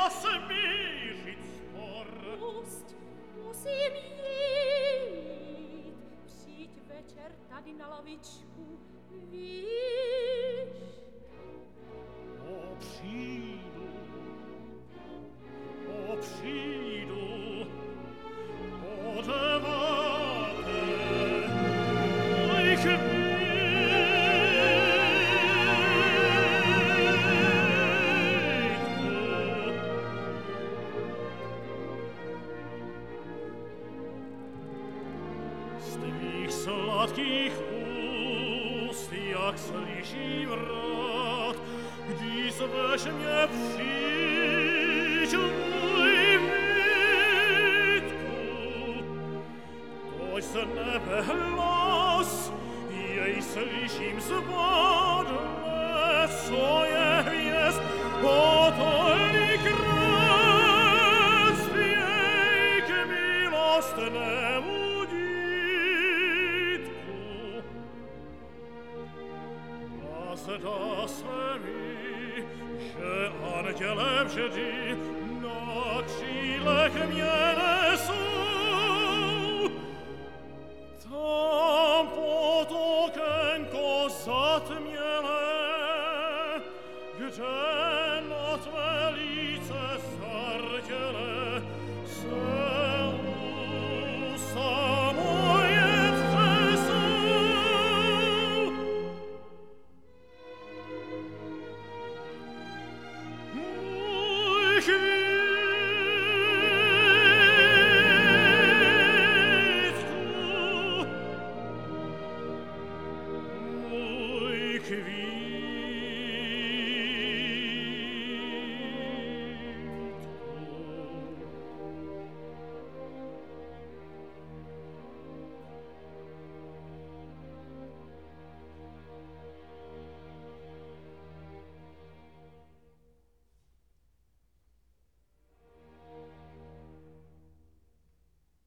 смішить спор. Пусть усім їдь, přijď večer tady na lavičku, víš. Přijdu, podeváte, ojch z tvých sladkých úst, jak slyším rád, když zveš mě přijď, můj Vítku. Toť z nebe hlas, jej slyším zbadle, co je hvězd, potolný král, zpěj k milostnému dítku. A zdá se mi, že anděle vždy na křílech mě nesou. Tam pod okénko zatmělé, kde